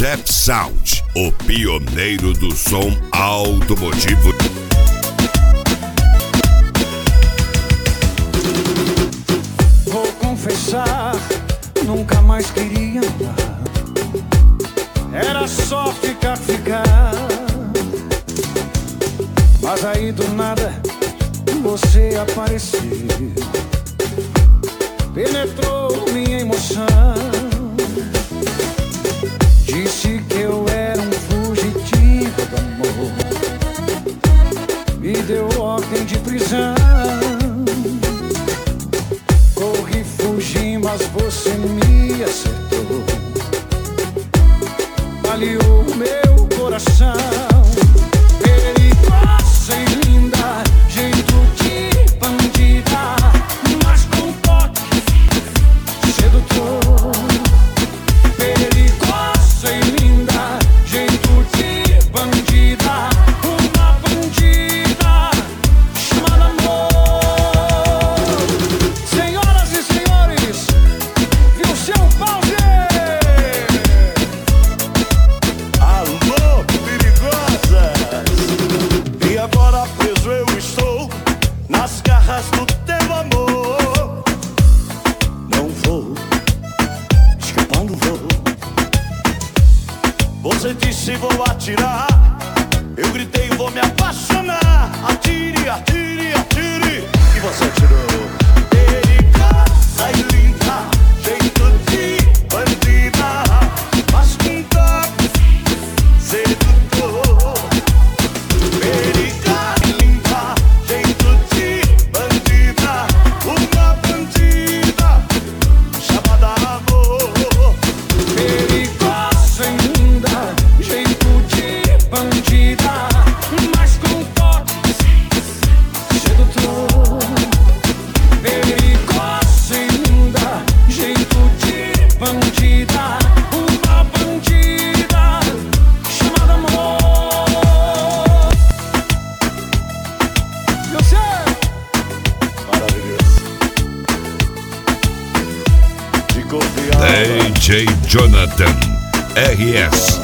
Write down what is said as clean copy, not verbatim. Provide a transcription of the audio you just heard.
Jep Sound, o pioneiro do som automotivo. Vou confessar, nunca mais queria andar. Era só ficar. Mas aí do nada você apareceu, penetrou minha emoção. Disse que eu era um fugitivo do amor, me deu ordem de prisão. Corri, fugi, mas você me acertou, baleou meu coração. Perigosa e linda, jeito de bandida, mas com toque sedutor. Perigosa e linda, jeito de bandida, uma bandida chamada amor. Senhoras e senhores, viu seu pause? Alô, perigosas! E agora preso eu estou nas garras do teu amor. Não vou, escapar não vou. Você disse vou atirar, eu gritei vou me apaixonar. Atire, atire, atire, e você atirou. Perigosa e linda, jeito de bandida, mas com toque sedutor. Perigosa e linda, jeito de bandida, uma bandida chamada amor. Perigosa e linda, jeito de bandida, mas com toque sedutor. Perigosa e linda, jeito de bandida, uma bandida chamada amor. Eu sei. Maravilhoso. De confiar. DJ Jonathan RS